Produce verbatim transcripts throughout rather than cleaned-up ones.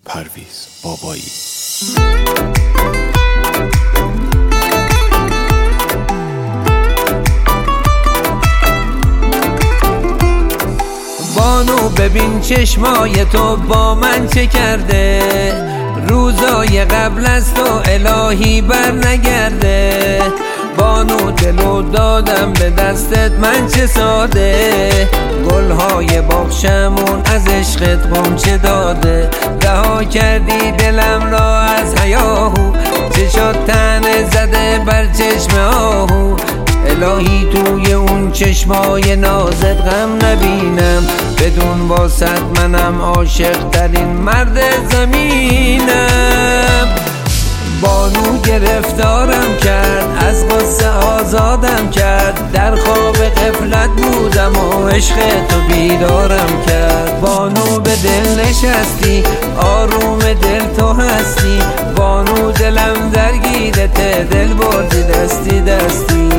پرویز بابایی. بانو ببین چشمای تو با من چه کرده، روزای قبل از تو الهی بر نگرده. بانو دلو دادم به دستت من چه ساده، گلهای باغچمون از عشقت غنچه داده. رها کردی دلم را از هیاهو، چشات تنه زده بر چشم آهو. الهی توی اون چشمای نازت غم نبینم، بدون واسط منم عاشق ترین مرد زمینم. بانو گرفتارم کرد، از غصه آزادم کرد، در خواب غفلت بودم و عشق تو بیدارم کرد. بانو به دل نشستی، آروم دل تو هستی، بانو دلم درگیرته، دل بردی دستی دستی.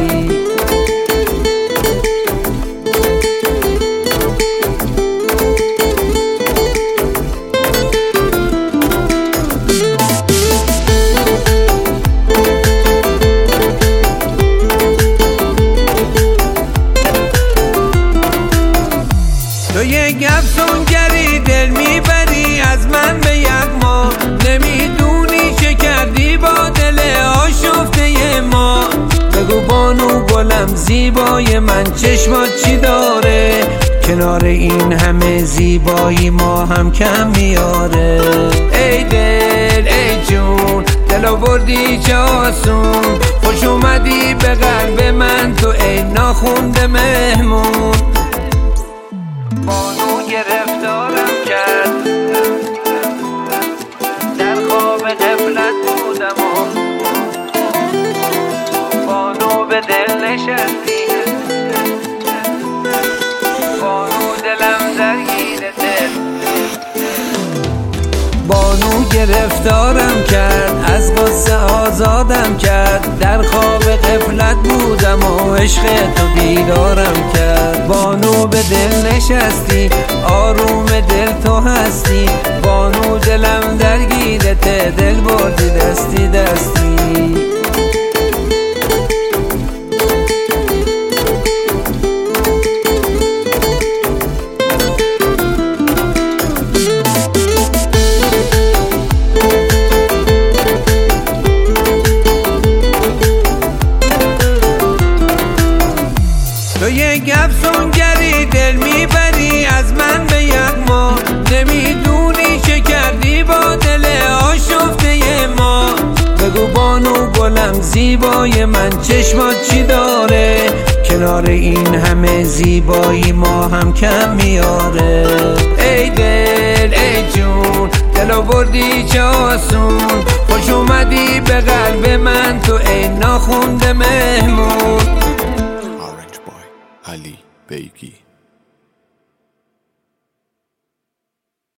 تو یک افسونگری دل میبری از من به یک ما، نمیدونی چه کردی با دل آشفته ما. بگو بانو گلم زیبای من چشمات چی داره، کنار این همه زیبایی ما هم کم میاره. ای دل ای جون دلو بردی چه آسون، خوش اومدی به قلب من تو ای ناخونده مهمون. بانو گرفتارم کرد، در خواب غفلت بودم و بانو به دل نشستی، بانو دلم درگیر دل. بانو گرفتارم کرد، از غصه آزادم کرد، در خواب غفلت بودم و عشق تو بیدارم کرد. بانو به دل نشستی، آروم دل تو هستی، بانو دلم درگیرته، دل بردی دستی دستی. تو یک افسونگری دل میبری از من به یک ما، نمیدونی چه کردی با دل آشفته ما. بگو بانو گلم زیبای من چشمات چی داره، کنار این همه زیبایی ما هم کم میاره. ای دل ای جون دلو بردی چه آسون، خوش اومدی به قلب من تو ای ناخونده مهمون. علی بیگی.